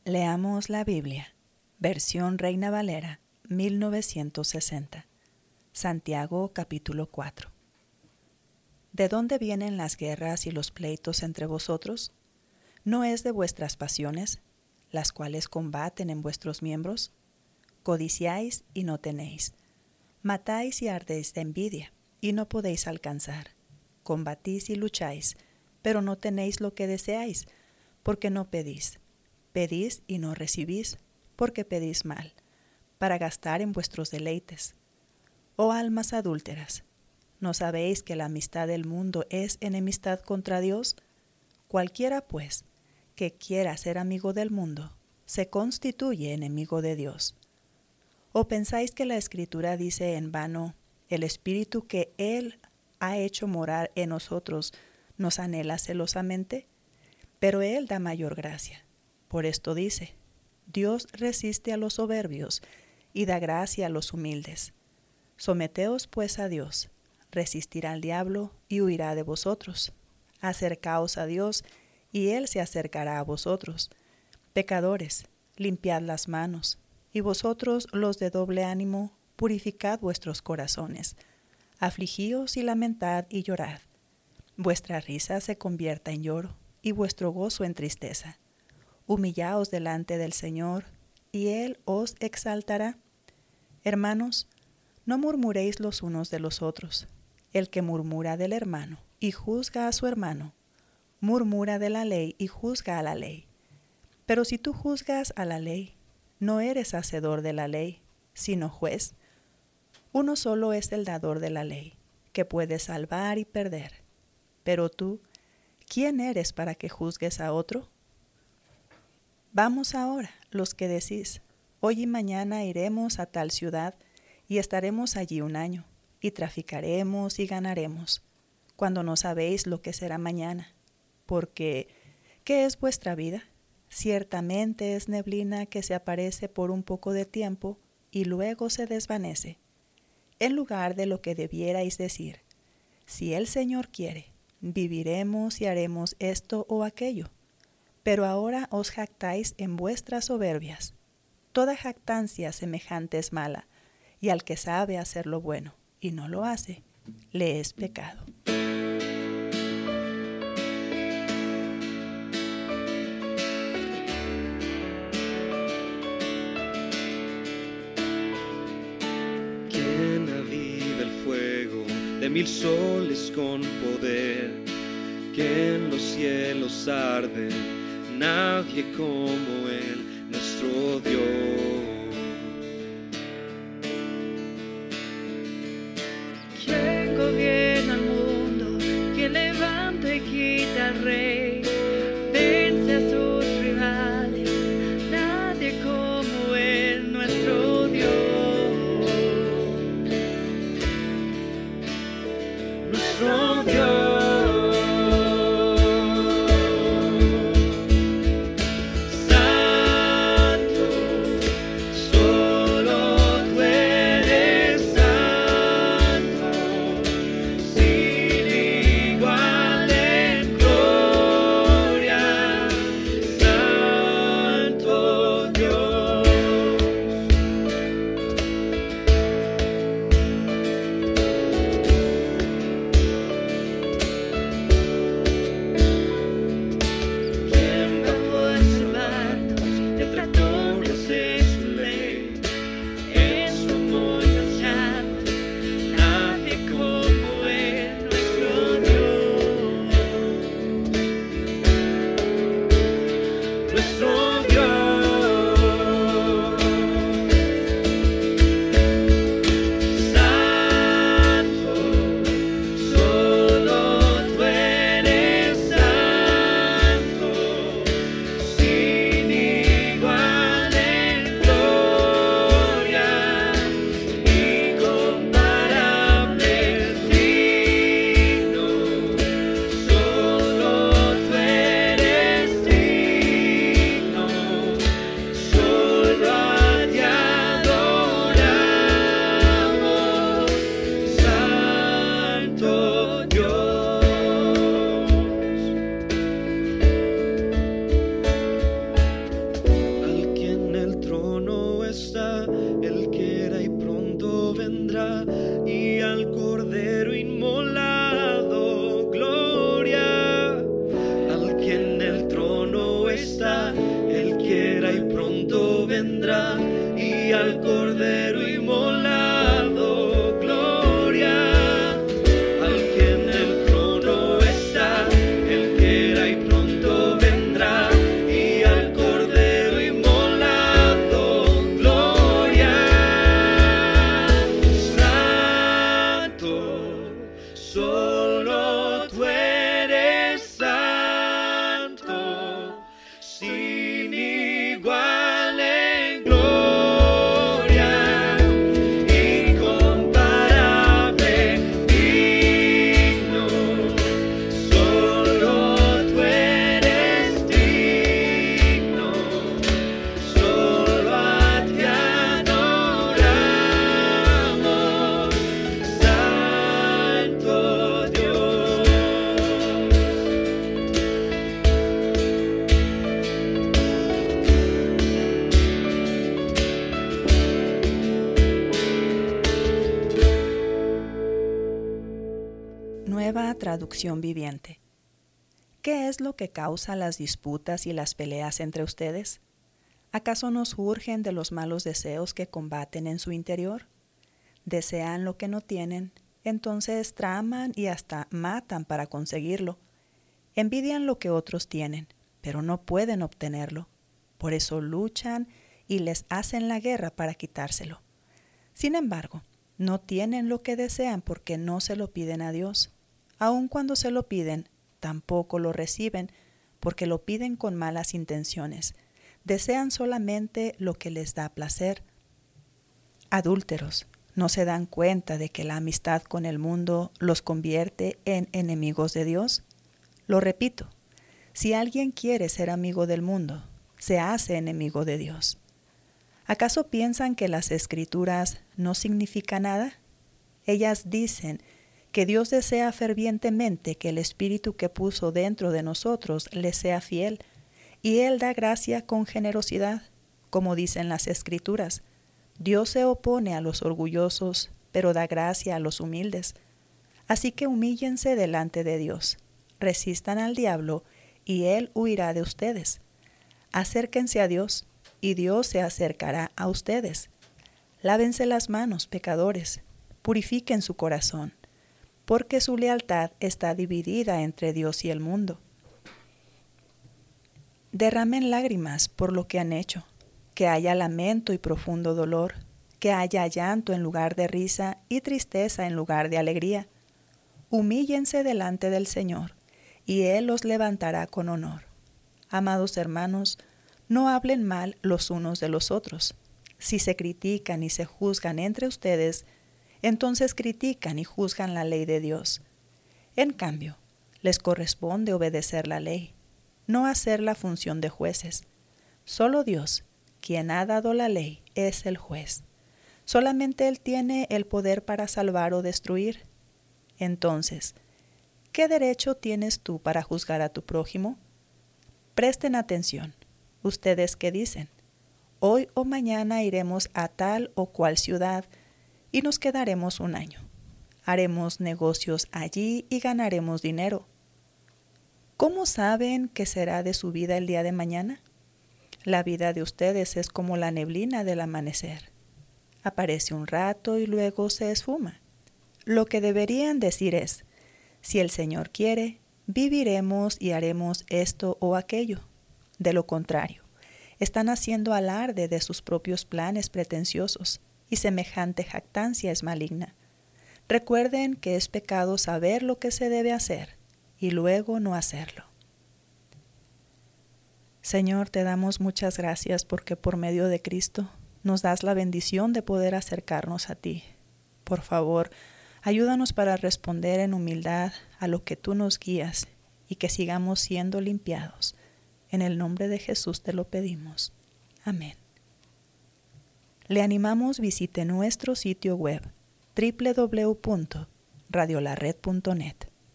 Leamos la Biblia, versión Reina Valera, 1960. Santiago capítulo 4. ¿De dónde vienen las guerras y los pleitos entre vosotros? ¿No es de vuestras pasiones, las cuales combaten en vuestros miembros? Codiciáis y no tenéis. Matáis y ardéis de envidia, y no podéis alcanzar. Combatís y lucháis, pero no tenéis lo que deseáis, porque no pedís. Pedís y no recibís, porque pedís mal, para gastar en vuestros deleites. Oh almas adúlteras, ¿no sabéis que la amistad del mundo es enemistad contra Dios? Cualquiera, pues, que quiera ser amigo del mundo, se constituye enemigo de Dios. ¿O pensáis que la Escritura dice en vano, el Espíritu que Él ha hecho morar en nosotros nos anhela celosamente? Pero Él da mayor gracia. Por esto dice, Dios resiste a los soberbios y da gracia a los humildes. Someteos pues a Dios, resistirá al diablo y huirá de vosotros. Acercaos a Dios y Él se acercará a vosotros. Pecadores, limpiad las manos, y vosotros los de doble ánimo, purificad vuestros corazones. Afligíos y lamentad y llorad. Vuestra risa se convierta en lloro y vuestro gozo en tristeza. Humillaos delante del Señor, y Él os exaltará. Hermanos, no murmuréis los unos de los otros. El que murmura del hermano y juzga a su hermano, murmura de la ley y juzga a la ley. Pero si tú juzgas a la ley, no eres hacedor de la ley, sino juez. Uno solo es el dador de la ley, que puede salvar y perder. Pero tú, ¿quién eres para que juzgues a otro? Vamos ahora, los que decís, hoy y mañana iremos a tal ciudad y estaremos allí un año, y traficaremos y ganaremos, cuando no sabéis lo que será mañana. Porque, ¿qué es vuestra vida? Ciertamente es neblina que se aparece por un poco de tiempo y luego se desvanece. En lugar de lo que debierais decir, si el Señor quiere, viviremos y haremos esto o aquello. Pero ahora os jactáis en vuestras soberbias. Toda jactancia semejante es mala, y al que sabe hacer lo bueno y no lo hace, le es pecado. ¿Quién aviva el fuego de 1000 soles con poder? Que en los cielos arde, nadie como Él, nuestro Dios. ¿Quién gobierna el mundo? ¿Quién levanta y quita al rey? Vence a sus rivales, nadie como Él, nuestro Dios. Nuestro Dios. Santo, Nueva Traducción Viviente. ¿Qué es lo que causa las disputas y las peleas entre ustedes? ¿Acaso no surgen de los malos deseos que combaten en su interior? Desean lo que no tienen, entonces traman y hasta matan para conseguirlo. Envidian lo que otros tienen, pero no pueden obtenerlo. Por eso luchan y les hacen la guerra para quitárselo. Sin embargo, no tienen lo que desean porque no se lo piden a Dios. Aun cuando se lo piden, tampoco lo reciben porque lo piden con malas intenciones. Desean solamente lo que les da placer. Adúlteros, ¿no se dan cuenta de que la amistad con el mundo los convierte en enemigos de Dios? Lo repito, si alguien quiere ser amigo del mundo, se hace enemigo de Dios. ¿Acaso piensan que las Escrituras no significan nada? Ellas dicen que Dios desea fervientemente que el Espíritu que puso dentro de nosotros le sea fiel, y Él da gracia con generosidad, como dicen las Escrituras. Dios se opone a los orgullosos, pero da gracia a los humildes. Así que humíllense delante de Dios, resistan al diablo, y Él huirá de ustedes. Acérquense a Dios, y Dios se acercará a ustedes. Lávense las manos, pecadores, purifiquen su corazón, porque su lealtad está dividida entre Dios y el mundo. Derramen lágrimas por lo que han hecho, que haya lamento y profundo dolor, que haya llanto en lugar de risa y tristeza en lugar de alegría. Humíllense delante del Señor, y Él los levantará con honor. Amados hermanos, no hablen mal los unos de los otros. Si se critican y se juzgan entre ustedes, entonces critican y juzgan la ley de Dios. En cambio, les corresponde obedecer la ley, no hacer la función de jueces. Solo Dios, quien ha dado la ley, es el juez. Solamente Él tiene el poder para salvar o destruir. Entonces, ¿qué derecho tienes tú para juzgar a tu prójimo? Presten atención. ¿Ustedes qué dicen? Hoy o mañana iremos a tal o cual ciudad y nos quedaremos un año. Haremos negocios allí y ganaremos dinero. ¿Cómo saben qué será de su vida el día de mañana? La vida de ustedes es como la neblina del amanecer. Aparece un rato y luego se esfuma. Lo que deberían decir es, si el Señor quiere, viviremos y haremos esto o aquello. De lo contrario, están haciendo alarde de sus propios planes pretenciosos, y semejante jactancia es maligna. Recuerden que es pecado saber lo que se debe hacer y luego no hacerlo. Señor, te damos muchas gracias porque por medio de Cristo nos das la bendición de poder acercarnos a ti. Por favor, ayúdanos para responder en humildad a lo que tú nos guías y que sigamos siendo limpiados. En el nombre de Jesús te lo pedimos. Amén. Le animamos visite nuestro sitio web www.radiolared.net.